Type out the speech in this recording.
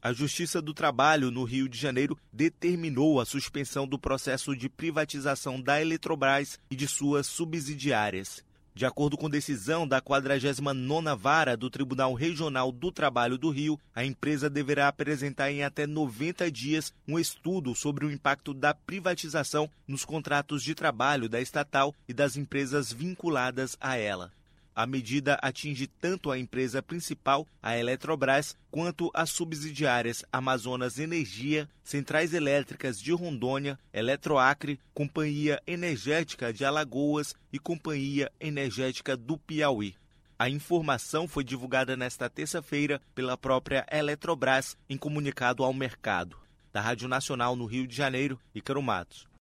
A Justiça do Trabalho, no Rio de Janeiro, determinou a suspensão do processo de privatização da Eletrobras e de suas subsidiárias. De acordo com decisão da 49ª Vara do Tribunal Regional do Trabalho do Rio, a empresa deverá apresentar em até 90 dias um estudo sobre o impacto da privatização nos contratos de trabalho da estatal e das empresas vinculadas a ela. A medida atinge tanto a empresa principal, a Eletrobras, quanto as subsidiárias Amazonas Energia, Centrais Elétricas de Rondônia, Eletroacre, Companhia Energética de Alagoas e Companhia Energética do Piauí. A informação foi divulgada nesta terça-feira pela própria Eletrobras em comunicado ao mercado. Da Rádio Nacional no Rio de Janeiro, Ícaro Matos.